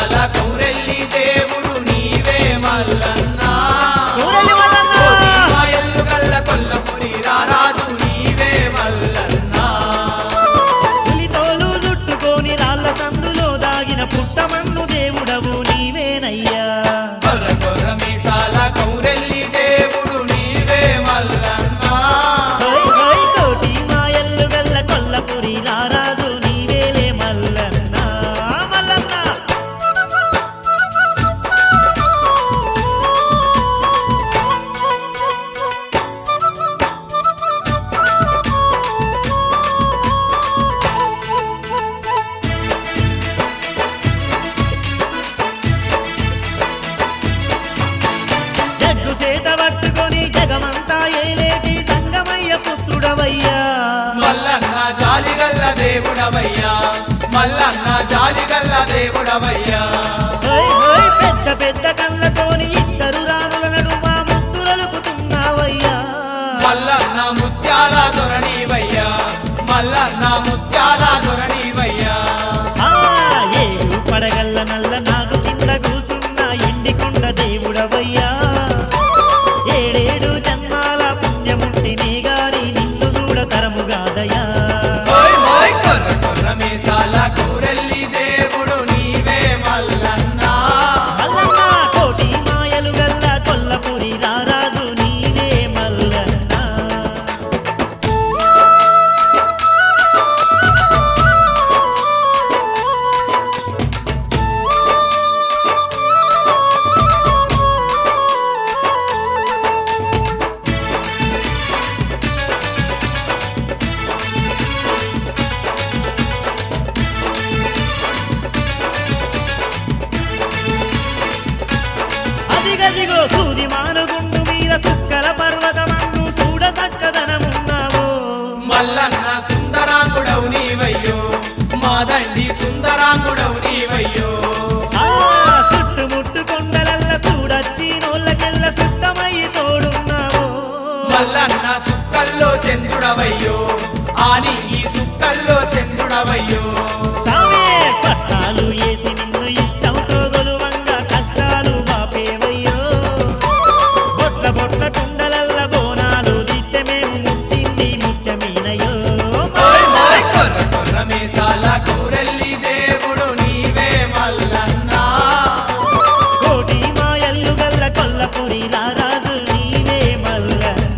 మీసాల కౌరెల్లి దేవుడు నీవే మల్లన్న కోరెల్లి మల్లన్న కోటి మాయలు గల్ల కొల్లపురి రారాజు నీవే మల్లన్న పులితోలు చుట్టుకొని రాళ్ళ సందులో దాగిన పుట్టమన్ను దేవుడవు నీవేనయ్యా కొర్ర కొర్ర మీసాల కౌరెల్లి దేవుడు నీవే మల్లన్న హోయ్ హోయ్ కోటి మాయల్లు గల్ల కొల్లపురి రారాజు నీవేలే మల్లన్న మల్లన్న జగ్గు చేత పట్టుకొని జగమంతా ఏలేటి సంగమయ్య పుత్రుడవయ్యా మల్లన్న జాలిగల్ల దేవుడవయ్యా మల్లన్న జాలిగల్ల దేవుడవయ్యా హోయ్ హోయ్ పెద్ద పెద్ద కళ్ళతోని ఇద్దరు రానుల నడుమ ముత్తులలుకుతున్నావయ్యా మల్లన్న ముత్యాల దొరణివయ్యా మల్లన్న ముత్యాల దొరణివయ్యా ఆ ఏడు పడగల్ల నల్ల నాగు కింద కూసున్న ఎండికొండ దేవుడవయ్యా ఏడేడు జన్మాల పుణ్యముంటినే గాని నిన్ను చూడ తరముగాదయ్యా హోయ్ హోయ్ కొర్ర కొర్ర మీసాల కౌరెల్లి దేవుడు నీవే మల్లన్న మల్లన్న కోటి మాయలు గల్ల కొల్లపురి రారాజు నీవే మల్లన్న అదిగదిగో సూది మానుగుండు మీద సుక్కల పర్వతమందు చూడ చక్కదనమున్నావు మల్లన్న సుందరాంగుడవు నీవయ్యో మాదండి సుందరాంగుడవు నీవయ్యో ఆ చుట్టుముట్టు కొండలల్ల చూడచ్చి నోళ్ళకెల్ల సుత్తమయ్యి తోడున్నావు మల్లన్న సుక్కల్లో చంద్రుడవయ్యో ఆని ఈ సుక్కల్లో చంద్రుడవయ్యో సామే పట్టాలు ఏసి నిన్ను ఇష్టంతో గొలువంగా కష్టాలు బాపేవయ్యో బొట్ల బొట్ల కుండలల్ల బోనాలు దిత్తె మేము ముట్టింది ముత్యమీనయ్యో హోయ్ హోయ్ కొర్ర కొర్ర మీసాల కౌరెల్లి దేవుడు నీవే మల్లన్న కోటి మాయల్లు గల్ల కొల్లపురి రారాజు నీవే మల్లన్న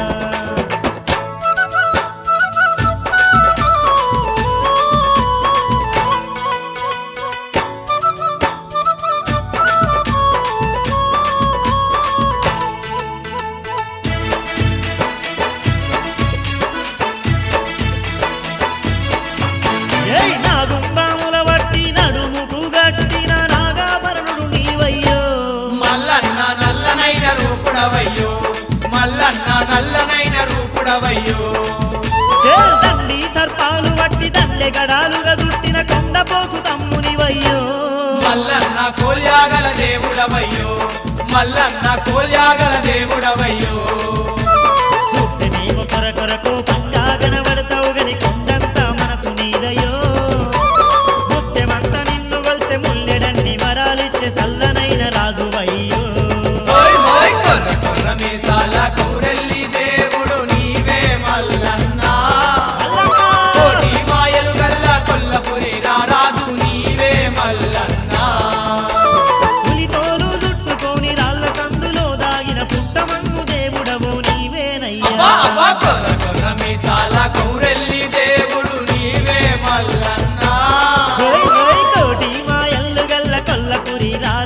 ఏయ్ నాగుంబాముల వట్టి నడుముకు గట్టిన నాగాభరణుడు నీవయ్యో మల్లన్న నల్లనైన రూపుడవయ్యో మల్లన్న నల్లనైన రూపుడవయ్యో దండి సర్పాలు వట్టి దండె గడాలుగా చుట్టిన కొండపోసు తమ్మునివయ్యో మల్లన్న కోల్యాగల దేవుడవయ్యో మల్లన్న కోల్యాగల దేవుడవయ్యో చూస్తేనేమో కొర కోపంగా కనబడతావు గని కొండంత మనసు నీదయ్యో ముత్యమంతా నిన్ను గొల్తే ముల్లెడన్ని వరాలిచ్చే సల్లనైన రాజువయ్యో హోయ్ హోయ్ కొర్ర కొర్ర మీసాల కౌరెల్లి దేవుడు నీవే మల్లన్న మల్లన్న కోటి మాయలు గల్ల కొల్లపురి రారాజు నీవే మల్లన్న పులితోలు చుట్టుకొని రాళ్ళ సందులో దాగిన పుట్టమన్ను దేవుడవు నీవేనయ్యా అబ్బా అబ్బా కొర్ర కొర్ర మీసాల కౌరెల్లి దేవుడు నీవే మల్లన్న హోయ్ హోయ్ కోటి మాయల్లు గల్ల కొల్లపురి రా